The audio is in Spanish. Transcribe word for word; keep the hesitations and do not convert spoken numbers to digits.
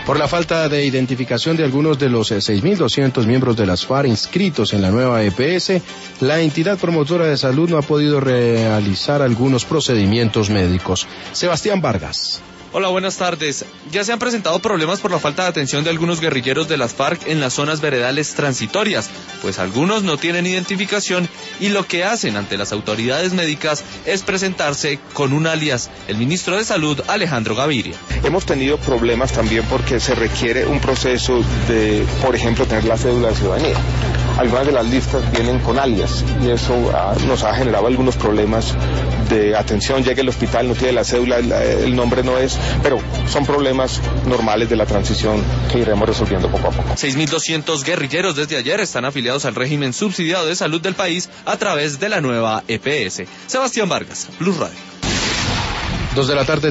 Por la falta de identificación de algunos de los seis mil doscientos miembros de las FARC inscritos en la nueva E P S, la entidad promotora de salud no ha podido realizar algunos procedimientos médicos. Sebastián Vargas. Hola, buenas tardes. Ya se han presentado problemas por la falta de atención de algunos guerrilleros de las FARC en las zonas veredales transitorias, pues algunos no tienen identificación y lo que hacen ante las autoridades médicas es presentarse con un alias, el ministro de Salud, Alejandro Gaviria. Hemos tenido problemas también porque se requiere un proceso de, por ejemplo, tener la cédula de ciudadanía. Algunas de las listas vienen con alias y eso ah, nos ha generado algunos problemas de atención. Llega al hospital, no tiene la cédula, el, el nombre no es, pero son problemas normales de la transición que iremos resolviendo poco a poco. seis mil doscientos guerrilleros desde ayer están afiliados al régimen subsidiado de salud del país a través de la nueva E P S. Sebastián Vargas, Blue Radio. Dos de la tarde.